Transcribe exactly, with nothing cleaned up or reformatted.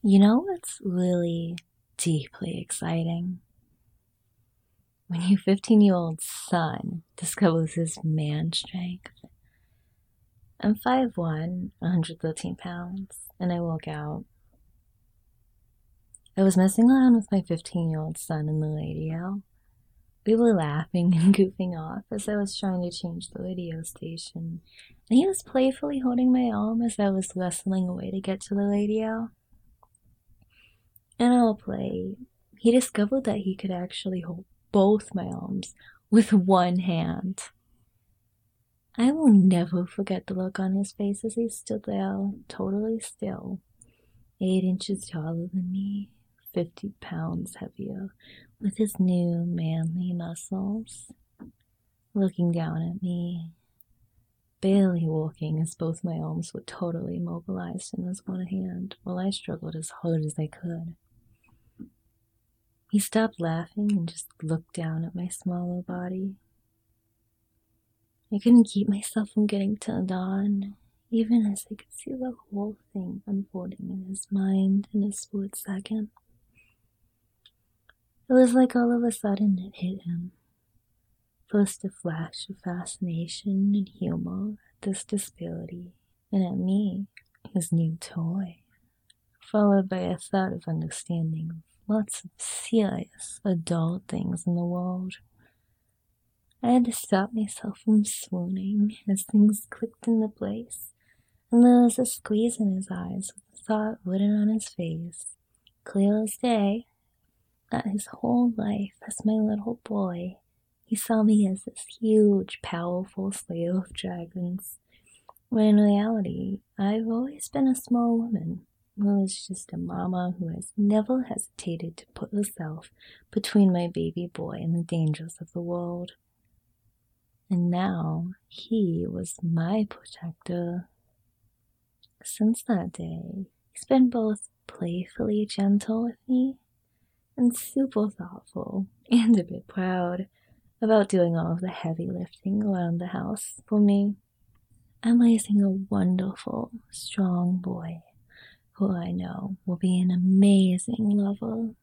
You know what's really deeply exciting? When your fifteen year old son discovers his man strength. I'm five one, one hundred thirteen pounds, and I work out. I was messing around with my fifteen year old son in the radio. We were laughing and goofing off as I was trying to change the radio station, and he was playfully holding my arm as I was wrestling away to get to the radio. In our play, he discovered that he could actually hold both my arms with one hand. I will never forget the look on his face as he stood there, totally still, eight inches taller than me, fifty pounds heavier, with his new manly muscles, looking down at me, barely walking as both my arms were totally immobilized in his one hand, while I struggled as hard as I could. He stopped laughing and just looked down at my smaller body. I couldn't keep myself from getting turned on, even as I could see the whole thing unfolding in his mind in a split second. It was like all of a sudden it hit him. First a flash of fascination and humor at this disability, and at me, his new toy, followed by a thought of understanding of lots of serious adult things in the world. I had to stop myself from swooning as things clicked into place, and there was a squeeze in his eyes with the thought written on his face, clear as day, that his whole life as my little boy, he saw me as this huge, powerful slayer of dragons, when in reality, I've always been a small woman who was just a mama who has never hesitated to put herself between my baby boy and the dangers of the world. And now he was my protector. Since that day, he's been both playfully gentle with me and super thoughtful and a bit proud about doing all of the heavy lifting around the house for me. I'm raising a wonderful, strong boy who I know will be an amazing lover